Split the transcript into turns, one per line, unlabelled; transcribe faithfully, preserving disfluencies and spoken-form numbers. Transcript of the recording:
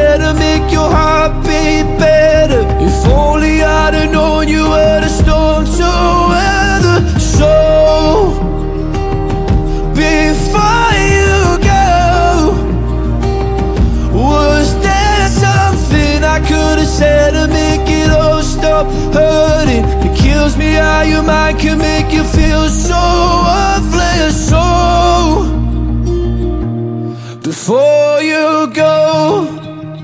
said to make your heart beat better. If only I'd have known you were the storm to weather. So before you go, was there something I could have said to make it all stop hurting? It kills me how your mind can make you feel so worthless. So before you go,